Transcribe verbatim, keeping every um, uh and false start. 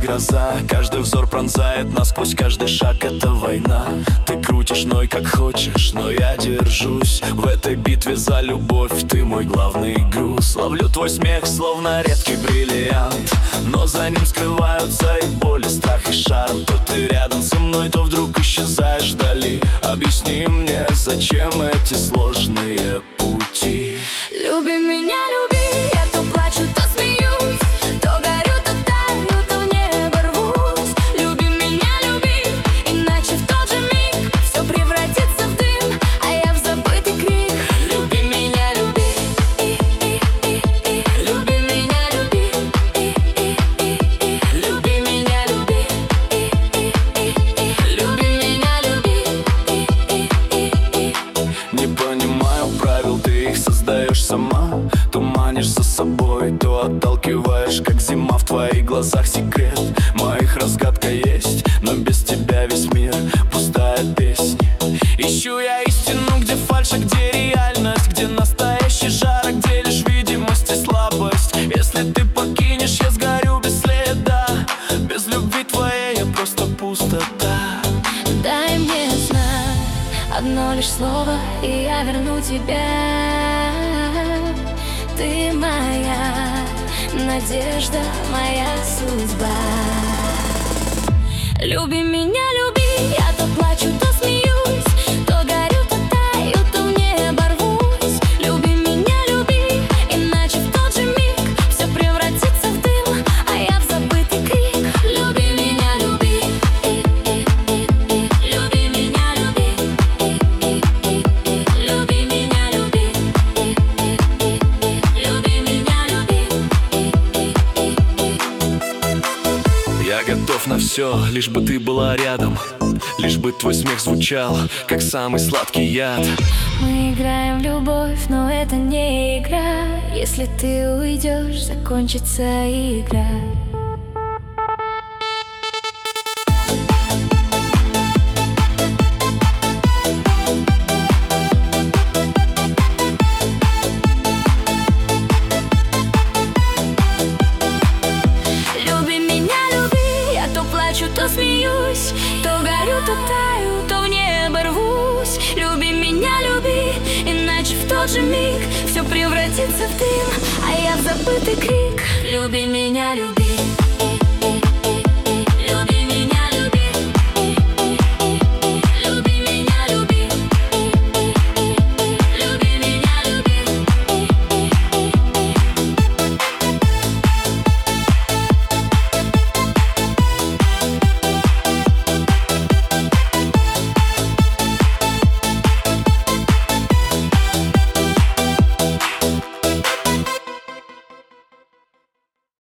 гроза. Каждый взор пронзает насквозь, каждый шаг — это война. Ты крутишь ной как хочешь, но я держусь в этой битве за любовь. Ты мой главный груз. Ловлю твой смех, словно редкий бриллиант, но за ним скрываются и боль, и страх, и шарм. То ты рядом со мной, то вдруг исчезаешь вдали. Объясни мне, зачем эти сложные пути? Люби меня, люби, я то плачу, то смеюсь, то горю, то таю, то в небо рвусь. Люби меня, люби, иначе в тот же миг все превратится в дым, а я в забытый крик. Люби меня, люби, и, и, и, и. Люби меня, люби, и, и, и, и. Люби меня, люби, и, и, и, и. Люби меня, люби, и, и, и, и. Не понимаю правил, ты их создаешь сама. То манишь за собой, то отталкиваешь, как зима. В твоих глазах секрет, моих разгадка есть, но без тебя весь мир пустая песня. Ищу я истину, где фальшь, а где реальность, где настоящий жар, а где лишь видимость и слабость. Если ты покинешь, я сгорю без следа. Без любви твоей я просто пустота. Дай мне знать одно лишь слово, и я верну тебя. Ты моя надежда, моя судьба. Люби меня, люби, я то плачу, то смеюсь, то горю, то таю, то в небо рвусь. Люби меня, люби, иначе в тот же миг все превратится в дым, а я в забытый крик. Люби меня, люби, и, и, и, и. Люби меня, люби, и, и, и, и. Люби меня, люби, и, и, и, и. Люби меня, люби, и, и, и, и. Я готов на все, лишь бы ты была рядом, лишь бы твой смех звучал, как самый сладкий яд. Мы играем в любовь, но это не игра. Если ты уйдешь, закончится игра. Люби меня, люби, я то плачу, то смеюсь, то горю, то таю, то в небо рвусь. Люби меня, люби, иначе в тот же миг все превратится в дым, а я в забытый крик. Люби меня, люби.